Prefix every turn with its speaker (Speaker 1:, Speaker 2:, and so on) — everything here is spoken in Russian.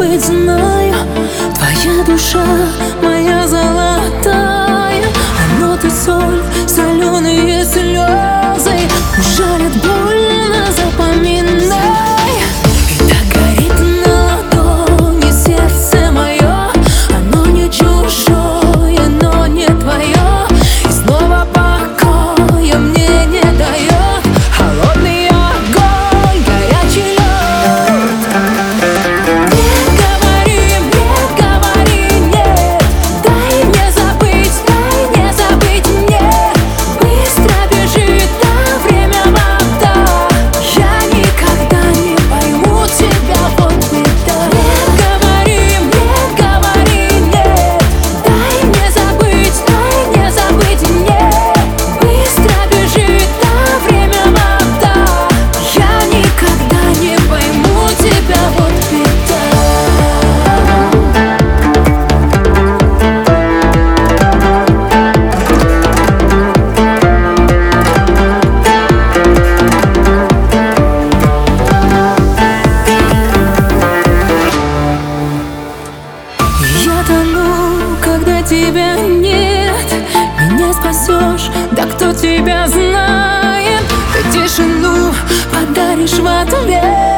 Speaker 1: забыть знаю. Твоя душа, моя золотая, а ноты соль, соленые слезы ужалят больно, запоминай. И так горит на ладони сердце мое, оно не чужое, но не твое. И снова покоя мне не дает холодный огонь, горячий лед. Не говори нет, дай мне забыть мне. Быстро бежит на время вода, я никогда не пойму тебя, вот беда. Не говори нет, дай мне забыть мне. Быстро бежит на время вода, я никогда не пойму тебя, вот беда. Я тону, когда тебя нет. Меня спасешь, да кто тебя знает? Ты тишину подаришь в ответ.